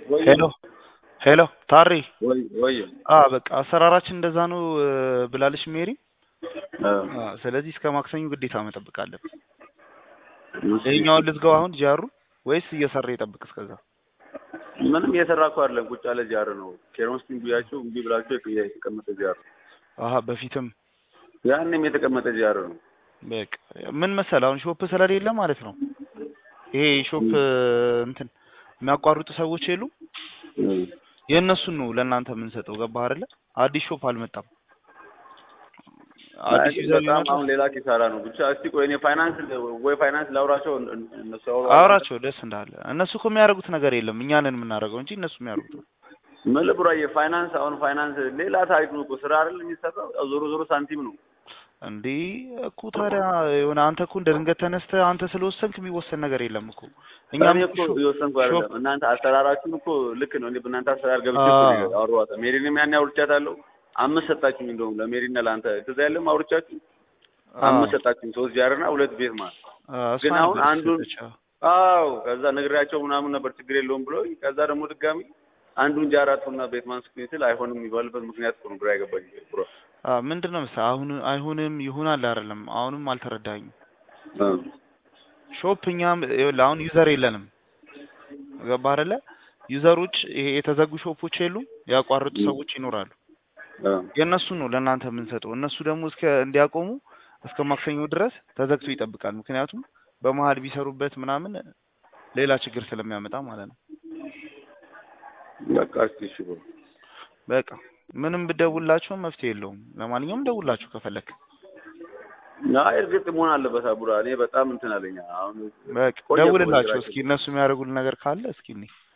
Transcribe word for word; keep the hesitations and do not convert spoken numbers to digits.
ወይ ሄሎ ሄሎ ታሪ ወይ ወይ አ በቃ አሰራራችን እንደዛ ነው ብላለች ሜሪ። አ አ ስለዚህ እስከ ማክሰኞ ግዴታ መጠበቅ አለብን። ይሄኛውን ልዝጋው አሁን ጃሩ ወይስ እየሰራ ይጠብቅ እስከዛ? ምንም እየሰራ እኮ አይደለም፣ ቁጭ ያለ ጃር ነው። ኬሮስቲን ቢያቸው እምቢ ብላቸው የተቀመጠ ጃር። አሃ በፊትም ያንንም የተቀመጠ ጃር ነው። በቃ ምን መሰለህ አሁን ሾፕ ስለሌለ ማለት ነው። ይሄ ሾፕ እንትን የሚያቋርጡ ሰዎች የሉ የእነሱን ነው ለእናንተ የምንሰጠው። ገባህ አይደለ? አዲስ ሾፕ አልመጣም። አዲስ ዩዘር በጣም አሁን ሌላ ኪሳራ ነው። ብቻ እስቲ ቆይ እኔ ፋይናንስ ወይ ፋይናንስ ላውራቸው እነሱ አውራቸው ደስ እንዳለ። እነሱ እኮ የሚያደርጉት ነገር የለም እኛ ነን የምናደርገው እንጂ እነሱ የሚያደርጉት ምን ብራዬ ፋይናንስ አሁን ፋይናንስ ሌላ ታሪክ ነው እኮ ስራ አይደል የሚሰራው። ዞሮ ዞሮ ሳንቲም ነው እንዴ እኮ። ታዲያ የሆነ አንተ እኮ እንደ ድንገት ተነስተህ አንተ ስለወሰንክ የሚወሰን ነገር የለም እኮ። እኛም እኮ የወሰንኩ አይደለም። እናንተ አሰራራችሁን እኮ ልክ ነው። እኔ በእናንተ አሰራር ገብቼ እኮ አውሯታ ሜሪንም ያን አውርቻታለሁ። አምስት ሰጣችሁኝ እንደውም ለሜሪና ለአንተ ትዝ አይልም አውርቻችሁ አምስት ሰጣችሁኝ። ሶስት ጃርና ሁለት ቤት ማለት ግን አሁን አንዱን አዎ ከዛ ነግሬያቸው ምናምን ነበር ችግር የለውም ብሎ ከዛ ደግሞ ድጋሚ አንዱን ጃራቱና ቤት ማንስኩኝ ስል አይሆንም የሚባልበት ምክንያት እኮ ነው ግራ ያገባኝ ብሮ። አ ምንድነው መሰለህ አሁን አይሆንም ይሆናል አይደለም። አሁንም አልተረዳኝም። ሾፕ እኛም አሁን ዩዘር የለንም። ገባህ አይደለ? ዩዘሮች ይሄ የተዘጉ ሾፖች የሉም፣ ያቋርጡ ሰዎች ይኖራሉ። የእነሱ ነው ለእናንተ የምንሰጠው። እነሱ ደግሞ እስከ እንዲያቆሙ እስከ ማክሰኞ ድረስ ተዘግቶ ይጠብቃል። ምክንያቱም በመሀል ቢሰሩበት ምናምን ሌላ ችግር ስለሚያመጣ ማለት ነው። በቃ እስቲ እሺ ብሎ በቃ ምንም ብደውላቸው መፍትሄ የለውም። ለማንኛውም ደውላችሁ ከፈለክ አይ እርግጥ መሆን አለበት አቡራ። እኔ በጣም እንትን አለኝ አሁን በቃ ደውልላቸው እስኪ እነሱ የሚያደርጉልን ነገር ካለ እስኪ እኔ